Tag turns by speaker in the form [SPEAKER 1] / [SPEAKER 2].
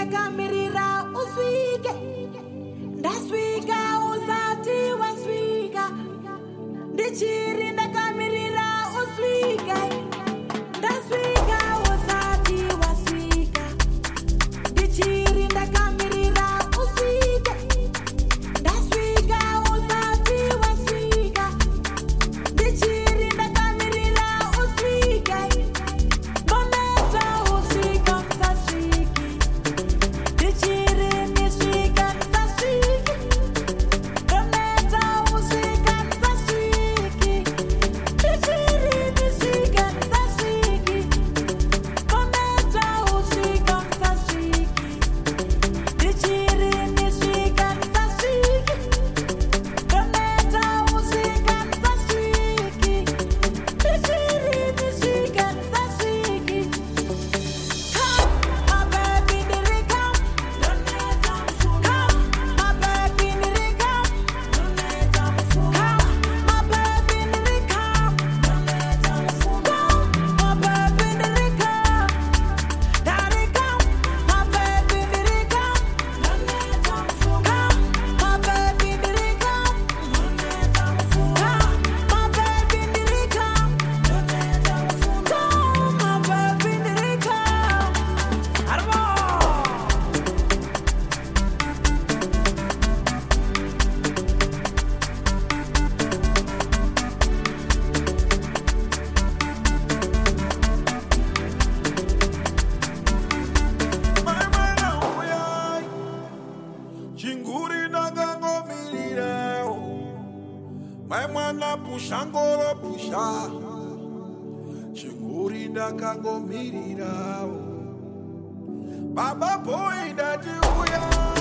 [SPEAKER 1] ndakamirira usvike ndasvika usati wasvika ndichiri ndakamirira usvike ndasvika usati wasvika ndichiri ndakamirira usvike ndasvika usati wasvika ndichiri ndakamirira usvike ndoneta usvika ndasviki ndichiri ndisvika ndasviki ndoneta usvika ndasviki ndichiri ndisvika ndasviki ndoneta usvika ndasviki ndichiri ndisvika ndasviki ndoneta usvika ndasviki ndichiri ndisvika ndasviki. Come, my baby, did it come? Come, my baby, did it come? Come, my baby, did it come? Come, my baby, did it come? Did it come? My baby, did it come? Come, my baby, did it come? Come, my baby, did it come? Come, my baby, did it come? Armo!
[SPEAKER 2] Chinguri ndakangomirirawo mai mwana pusha ngoro pusha chinguri ndakangomirirawo baba boy ndati uya